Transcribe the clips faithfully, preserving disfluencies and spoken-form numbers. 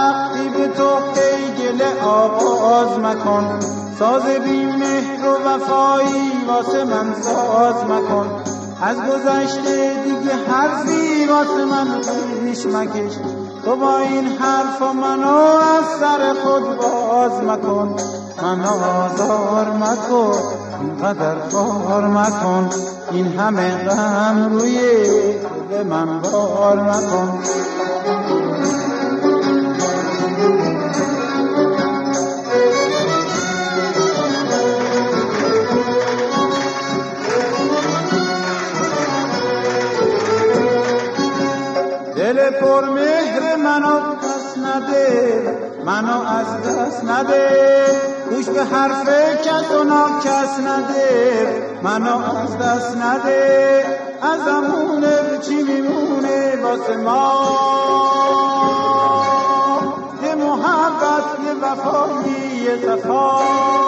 وقتی به تو پیگل آغاز مکن، ساز بی مهر و وفایی واسه من ساز مکن. از گذشته دیگه حرفی واسه من پیش مکش، تو با این حرفا منو از سر خود باز مکن. منو آزار مکن، اینقدر بار مکن، این همه غم روی دل من بار مکن. دل پر مهر منو پس نده، منو از دست نده، گوش به حرف کس و ناکس نده، منو از دست نده. ازمونه چی میمونه واسه ما، یه محبت یه وفایی یه صفا.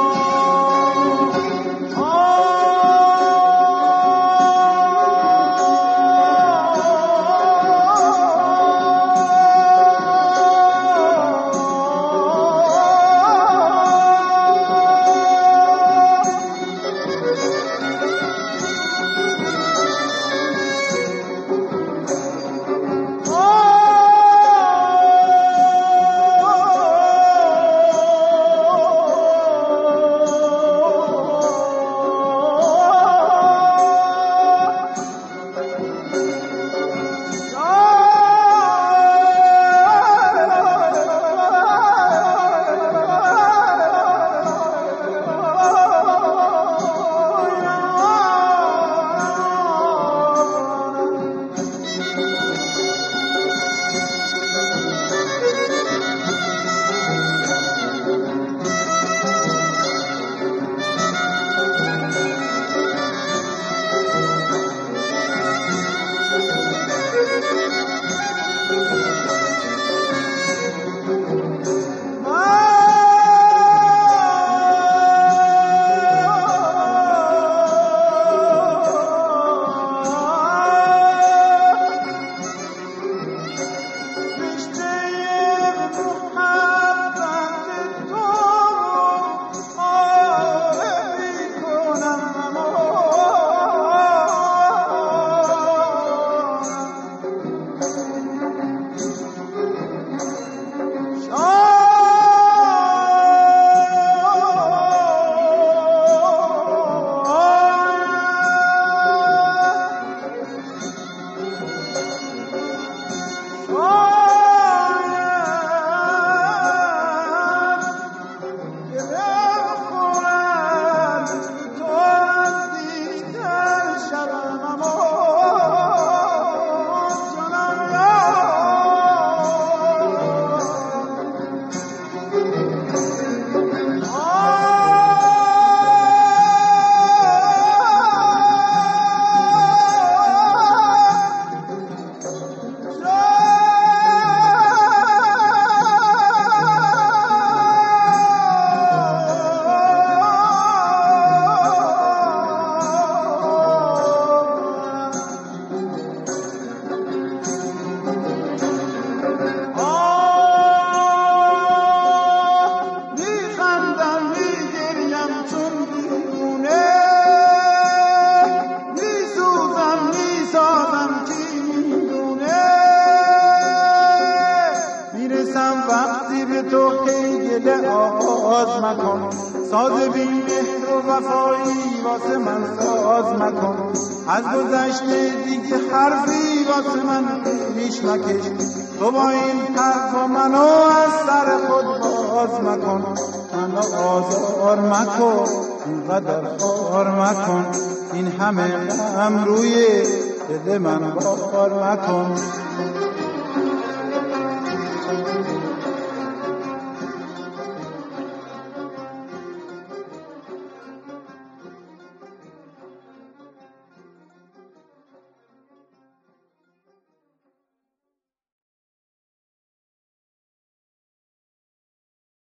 آغاز مکن، ساز بی مهر و وفایی واسه من ساز مکن. از گذشته دیگه حرفی واسه من پیش مکش، تو با این حرفا منو از سر خود باز مکن. منو آزار مکن، اینقدر خار مکن، این همه غم روی دل من بار مکن.